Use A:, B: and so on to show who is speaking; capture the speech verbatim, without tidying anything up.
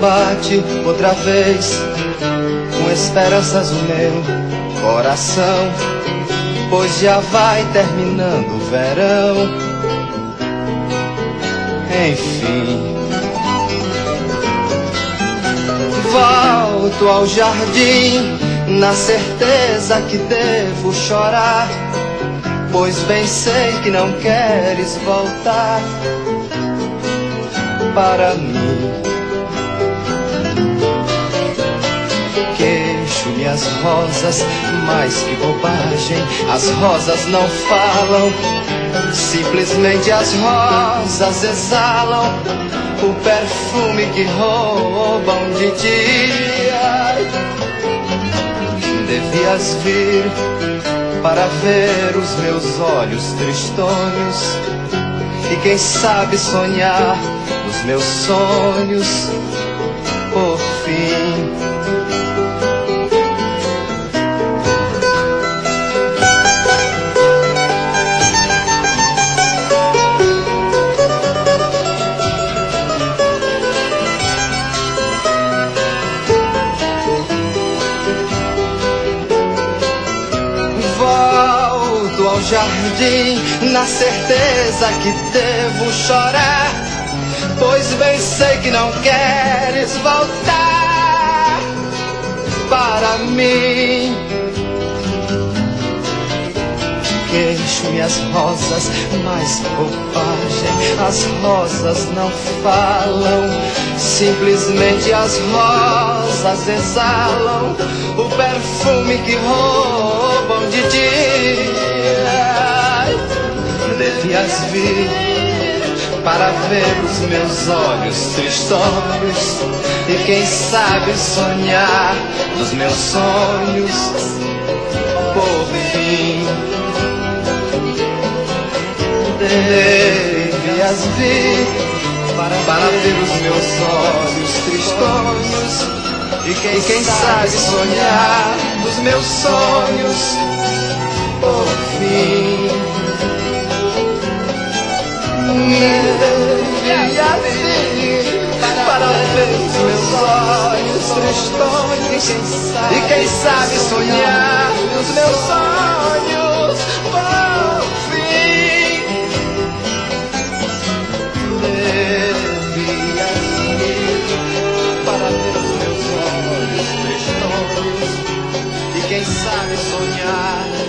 A: bate outra vez, com esperanças o meu coração, pois já vai terminando o verão. Enfim, volto ao jardim na certeza que devo chorar, pois bem sei que não queres voltar para mim. Queixo-me as rosas, mas que bobagem, as rosas não falam, simplesmente as rosas exalam o perfume que roubam de ti. Devias vir para ver os meus olhos tristonhos e quem sabe sonhar os meus sonhos por fim. Volto ao jardim na certeza que devo chorar, pois bem sei que não queres voltar para mim. Queixo-me as rosas, mas que bobagem, as rosas não falam, simplesmente as rosas exalam o perfume que roubam de ti. Devias vir para ver os meus olhos tristonhos e quem sabe sonhar dos meus sonhos por fim. Devias vir para, para ver os meus olhos tristonhos e quem, e quem sabe sonhar dos meus sonhos por fim. Devias vir para ver os meus olhos tristonhos e quem sabe sonhar dos meus sonhos por fim. Devias vir para ver os meus olhos tristonhos e quem sabe sonhar